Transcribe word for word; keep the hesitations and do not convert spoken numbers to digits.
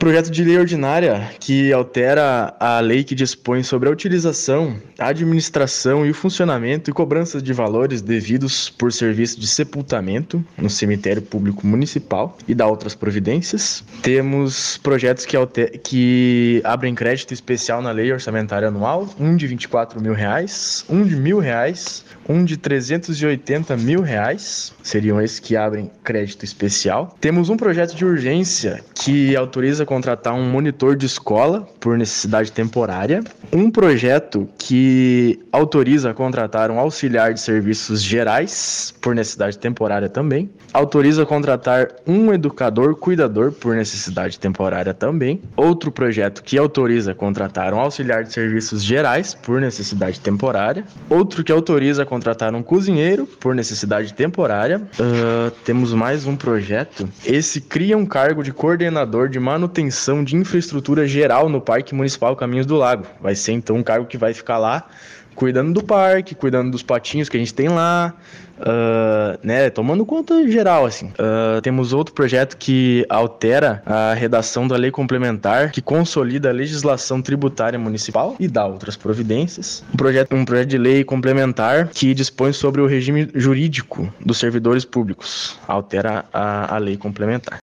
projeto de lei ordinária que altera a lei que dispõe sobre a utilização, a administração e o funcionamento e cobrança de valores devidos por serviço de sepultamento no cemitério público municipal e dá outras providências. Temos projetos que, alter... que abrem crédito especial na lei orçamentária anual, um de vinte e quatro mil reais, um de mil reais, um de trezentos e oitenta mil reais, seriam esses que abrem crédito especial. Temos um projeto de urgência que autoriza contratar um monitor de escola por necessidade temporária, um projeto que autoriza contratar um auxiliar de serviços gerais por necessidade temporária também, autoriza contratar um educador cuidador por necessidade temporária também, outro projeto que autoriza contratar um auxiliar de serviços gerais por necessidade temporária, outro que autoriza contratar um cozinheiro por necessidade temporária. Uh, temos mais um projeto, esse cria um cargo de coordenador de manutenção de infraestrutura geral no Parque Municipal Caminhos do Lago. Vai ser então um cargo que vai ficar lá cuidando do parque, cuidando dos patinhos que a gente tem lá, uh, né, tomando conta geral, assim. Uh, temos outro projeto que altera a redação da lei complementar, que consolida a legislação tributária municipal e dá outras providências. Um projeto, um projeto de lei complementar que dispõe sobre o regime jurídico dos servidores públicos, altera a, a lei complementar.